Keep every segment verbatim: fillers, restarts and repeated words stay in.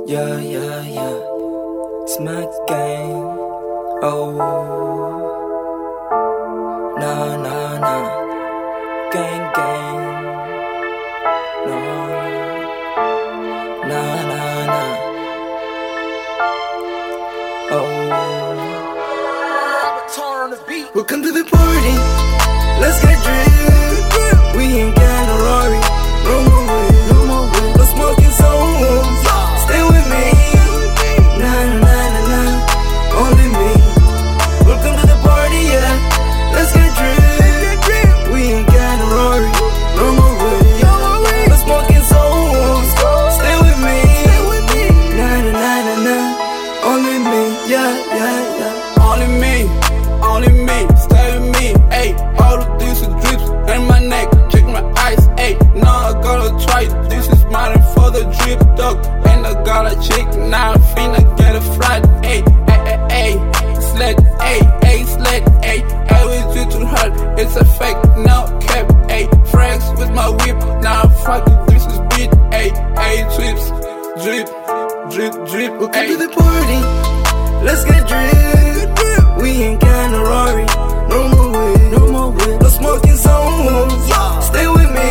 Yeah, yeah, yeah. It's my game. Oh, nah, nah, nah. Gang, gang. No, nah, nah, nah. Oh, welcome to the party. Let's get drunk. We ain't got no Rory. No more way, no more way. No smoking zones. Stay with me. Nah, nah, nah, nah, nah. Only me. Welcome to the party, yeah. Let's get drunk. We ain't got no Rory. No more way. No smoking zones. Stay with me. Nah, nah, nah, nah, nah. Only me, yeah, yeah, yeah. Only me, only me. Stay with me, ayy. All of this is drips in my neck. Check my eyes, ayy. Now I gotta try. This is mine for the drip, dog. And I got a chick, now I finna get a flight, ayy. Ayy, ayy, ayy. Sled, ayy, ayy, sled, ayy. Ayy, with you too hard. It's a fake, now cap, ayy. Frags with my whip, now fuck it, this is beat, ayy. Ayy, trips, drip, drip, drip, Welcome ayy. to the party. Let's get drunk. We ain't got no Rory. No more way, no more way. No smoking zones. Stay with me.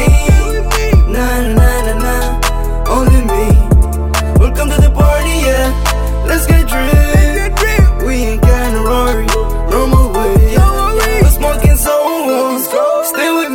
Nah, nah, nah, nah, nah. Only me. Welcome to the party, yeah. Let's get drunk. We ain't got no Rory. No more way. No smoking zones. Stay with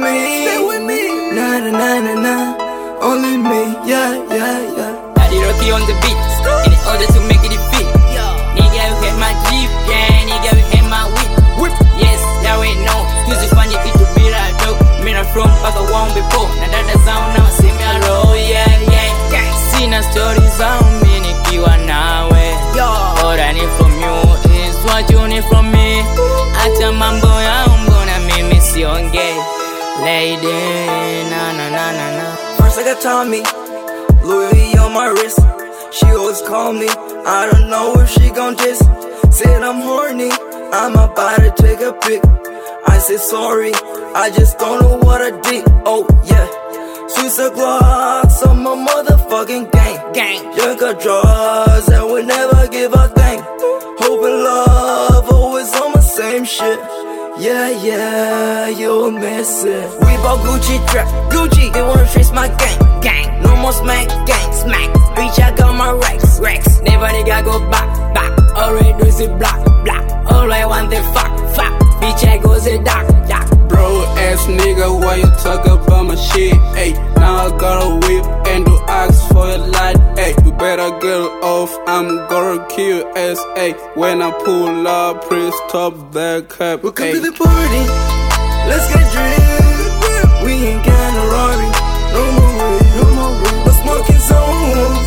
me. Nah, nah, nah, nah, nah. Only me. Yeah, yeah, yeah. Daddy Rocky on the beat, in order to make it fit. Nigga, you hit my Jeep, yeah, nigga, you hit my whip. Yes, yeah, we know. Excuse me, funny kitu bila dog. Mina from paka one before. Na dada zao na wasemi ya roho, yeah, yeah. Sina stories zao, mi nikiwa nawe. All I need from you is what you need from me. Acha mambo ya mbona mimi siongei. Lady, na na na na na. First I got Tommy, Louis on my wrist. She always call me, I don't know if she gon' diss. Said I'm horny, I'm about to take a pic. I said sorry, I just don't know what I did. Oh yeah, Suicide Gloss on my motherfucking gang. Gang. Drink a drugs and we never give a thing. Hope and love, always on my same shit. Yeah, yeah, you'll miss it. We bought Gucci trap, Gucci, they wanna trace my gang. Gang, No more smack, gang, smack, bitch, I got my racks, Rex. Never nigga go back, back. Already do the black, black. All I want the fuck, fuck. Bitch, I go the dark, dark. Bro ass nigga, why you talk about my shit, ayy? Now I got a whip and do ask for a lot, ayy. You better get off, I'm gonna kill your ass, ayy. When I pull up, please stop that cap, Welcome ayy. to the party. Let's get drunk. We ain't got no Rory. No more way, no more way. No smoking zone.